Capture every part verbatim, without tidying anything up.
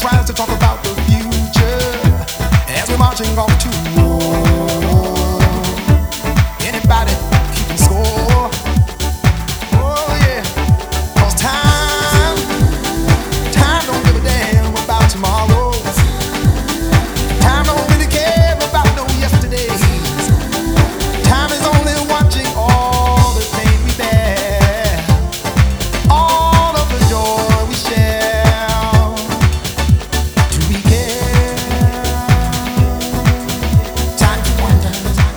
tries to talk about the future as we're marching off to war. Anybody keeping score? Oh yeah, 'cause time, time don't give a damn about tomorrow. Time don't really care about no yesterdays. Time is only watching all the pain we bear, all of the joy we share. Do we care? Time to wonder.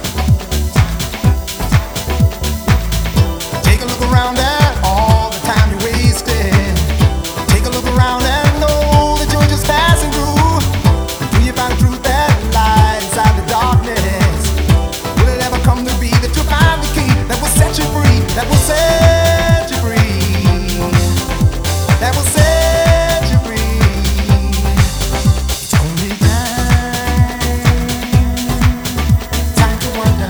Take a look around at all the time you wasted. Take a look around and know that you're just passing through. Do you find the truth that lies inside the darkness? Will it ever come to be that you'll find the key that will set you free, that will set you free, that will set you free? It's only time, time to wonder.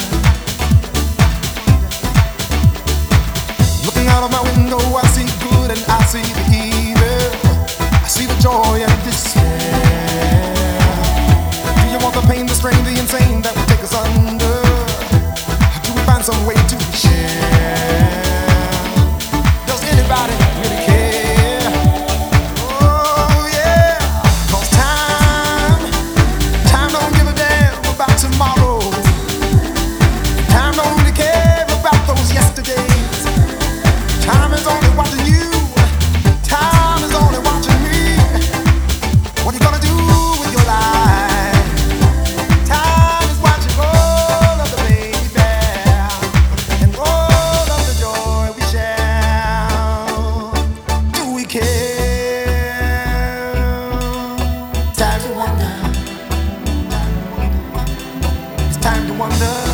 Looking out of my window, I see good and I see the evil. I see the joy and despair. Do you want the pain, the strain, the insane that will take us under? Do we find some way to share? Does anybody really care? Oh yeah, 'cause time, time don't give a damn about tomorrow. Time don't really care about those yesterdays. Time is only watching you. Time is only watching me. What are you gonna do with your life? Time is watching all of the pain we bear and all of the joy we share. Do we care? Time to wonder. It's time to wonder.